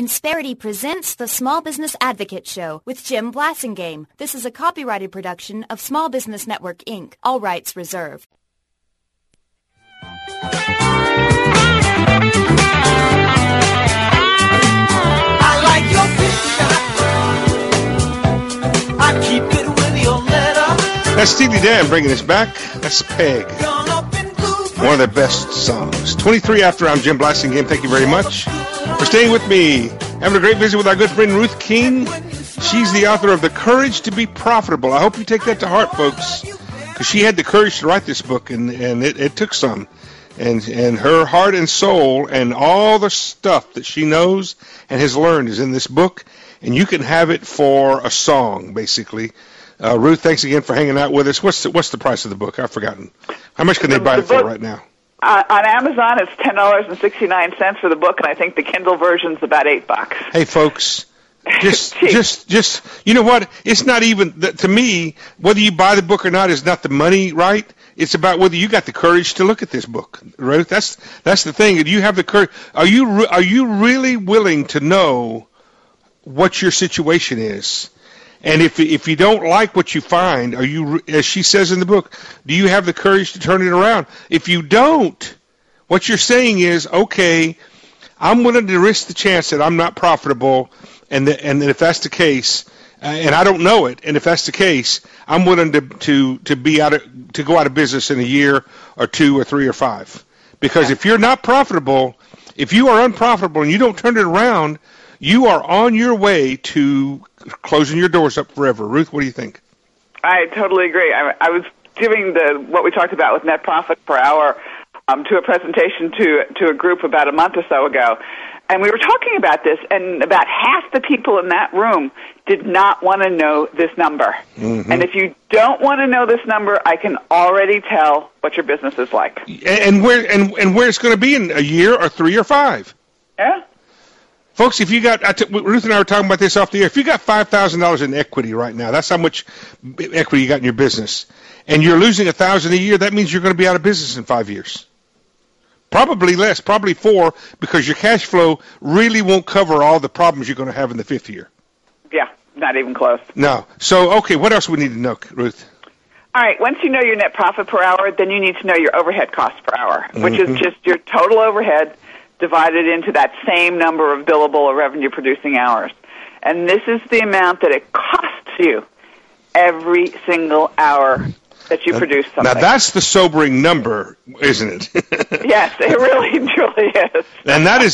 Insperity presents the Small Business Advocate Show with Jim Blasingame. This is a copyrighted production of Small Business Network, Inc. All rights reserved. I like your picture. I keep it with your letter. That's Steely Dan bringing us back. That's Peg. One of their best songs. 23 after. I'm Jim Blasingame. Thank you very much for staying with me. Having a great visit with our good friend Ruth King. She's the author of The Courage to Be Profitable. I hope you take that to heart, folks, because she had the courage to write this book, and it took some. And her heart and soul and all the stuff that she knows and has learned is in this book, and you can have it for a song, basically. Ruth, thanks again for hanging out with us. What's the price of the book? I've forgotten. How much can they buy it for right now? On Amazon, it's $10.69 for the book, and I think the Kindle version's about $8. Hey, folks, just you know what? It's not even to me. Whether you buy the book or not is not the money, right? It's about whether you got the courage to look at this book, right? That's the thing. Do you have the courage? Are you really willing to know what your situation is? And if you don't like what you find, are you, as she says in the book, do you have the courage to turn it around? If you don't, what you're saying is, okay, I'm willing to risk the chance that I'm not profitable, and if that's the case, and I don't know it, and if that's the case, I'm willing to go out of business in a year or 2 or 3 or 5. Because if you're not profitable, if you are unprofitable and you don't turn it around, you are on your way to closing your doors up forever. Ruth, what do you think? I totally agree. I was giving what we talked about with net profit per hour to a presentation to a group about a month or so ago, and we were talking about this, and about half the people in that room did not want to know this number. Mm-hmm. And if you don't want to know this number, I can already tell what your business is like. And where it's going to be in a year or 3 or 5. Yeah. Folks, if you got, Ruth and I were talking about this off the air, if you got $5,000 in equity right now, that's how much equity you got in your business, and you're losing $1,000 a year, that means you're going to be out of business in 5 years. Probably less, probably 4, because your cash flow really won't cover all the problems you're going to have in the 5th year. Yeah, not even close. No. So, okay, what else we need to know, Ruth? All right, once you know your net profit per hour, then you need to know your overhead cost per hour, which is just your total overhead divided into that same number of billable or revenue-producing hours. And this is the amount that it costs you every single hour that you produce something. Now, that's the sobering number, isn't it? Yes, it really, truly is. And that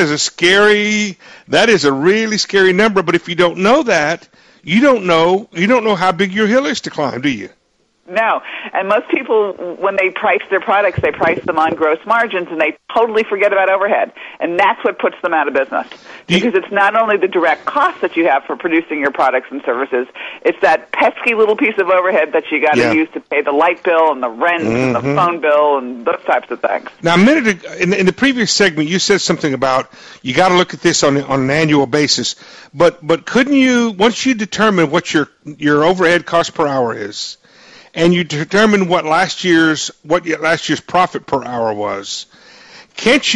is a really scary number, but if you don't know that, you don't know how big your hill is to climb, do you? No, and most people, when they price their products, they price them on gross margins, and they totally forget about overhead, and that's what puts them out of business. Because it's not only the direct cost that you have for producing your products and services, it's that pesky little piece of overhead that you got to use to pay the light bill and the rent and the phone bill and those types of things. Now, a minute ago, in the previous segment, you said something about you got to look at this on an annual basis, but couldn't you, once you determine what your overhead cost per hour is, and you determine what last year's profit per hour was, can't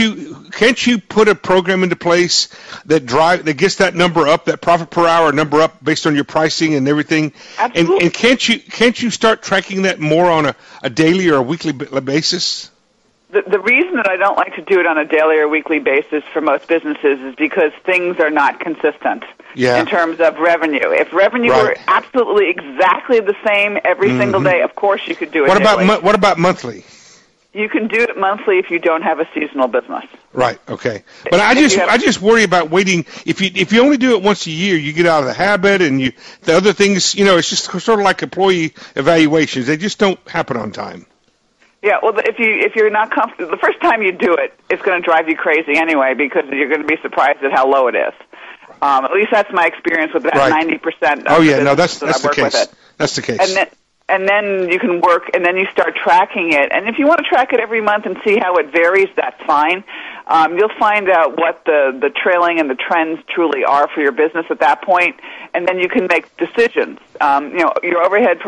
you put a program into place that gets that number up, that profit per hour number up based on your pricing and everything? Absolutely. And can't you start tracking that more on a daily or a weekly basis? The reason that I don't like to do it on a daily or weekly basis for most businesses is because things are not consistent in terms of revenue. If revenue were absolutely exactly the same every single day, of course you could do it daily. What about monthly? You can do it monthly if you don't have a seasonal business. Right. Okay. But I just worry about waiting. If you only do it once a year, you get out of the habit, and the other things, it's just sort of like employee evaluations. They just don't happen on time. Yeah, well, if you're not comfortable, the first time you do it, it's going to drive you crazy anyway, because you're going to be surprised at how low it is. At least that's my experience with that 90%. Oh yeah, no, that's the case. That's the case. And then you can work, and then you start tracking it. And if you want to track it every month and see how it varies, that's fine. You'll find out what the trailing and the trends truly are for your business at that point, and then you can make decisions. Your overhead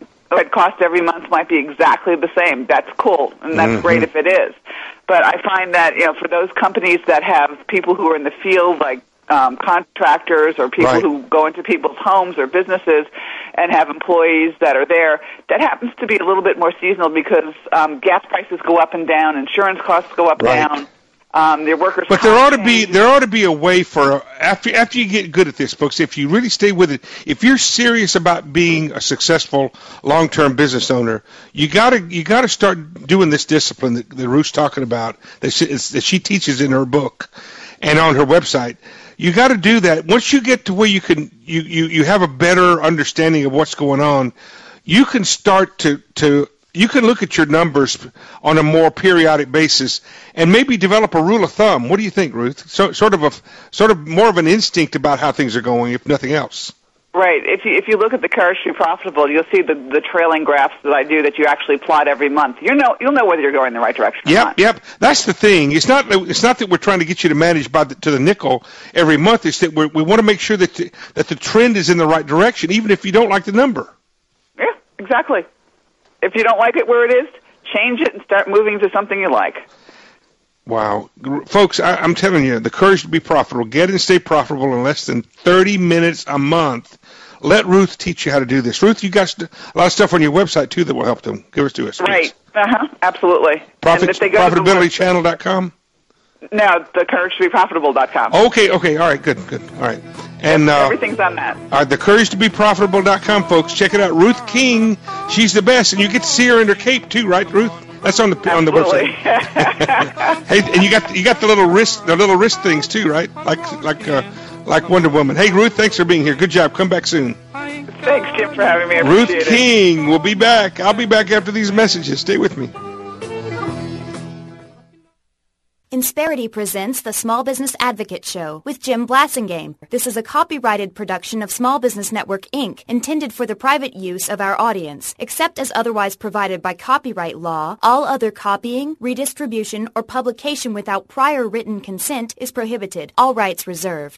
cost every month might be exactly the same. That's cool, and that's great if it is. But I find that for those companies that have people who are in the field, like contractors or people Right. who go into people's homes or businesses and have employees that are there. That happens to be a little bit more seasonal because gas prices go up and down, insurance costs go up and Right. down. Their workers. But there ought to be a way for after you get good at this, folks. If you really stay with it, if you're serious about being a successful long-term business owner, you gotta start doing this discipline that Ruth's talking about that she teaches in her book and on her website. You got to do that. Once you get to where you can you have a better understanding of what's going on, you can start to you can look at your numbers on a more periodic basis and maybe develop a rule of thumb. What do you think, Ruth? Sort of more of an instinct about how things are going, if nothing else. Right. If you look at the Courage to be Profitable, you'll see the trailing graphs that I do that you actually plot every month. You'll know whether you're going in the right direction or not. Yep. That's the thing. It's not that we're trying to get you to manage to the nickel every month. It's that we want to make sure that the trend is in the right direction, even if you don't like the number. Yeah, exactly. If you don't like it where it is, change it and start moving to something you like. Wow. Folks, I'm telling you, the Courage to be Profitable. Get and stay profitable in less than 30 minutes a month. Let Ruth teach you how to do this. Ruth, you got a lot of stuff on your website, too, that will help them. Give it to us. Right. Absolutely. Profitabilitychannel.com? No, thecouragetobeprofitable.com. Okay. All right. Good. All right. And everything's on that. thecouragetobeprofitable.com, folks. Check it out. Ruth King, she's the best. And you get to see her in her cape, too, right, Ruth? That's on the website. Hey, and you got the little wrist things too, right? Like Wonder Woman. Hey, Ruth, thanks for being here. Good job. Come back soon. Thanks, Jim, for having me. I Ruth appreciate King will be back. I'll be back after these messages. Stay with me. Insperity presents the Small Business Advocate Show with Jim Blasingame. This is a copyrighted production of Small Business Network, Inc., intended for the private use of our audience. Except as otherwise provided by copyright law, all other copying, redistribution, or publication without prior written consent is prohibited. All rights reserved.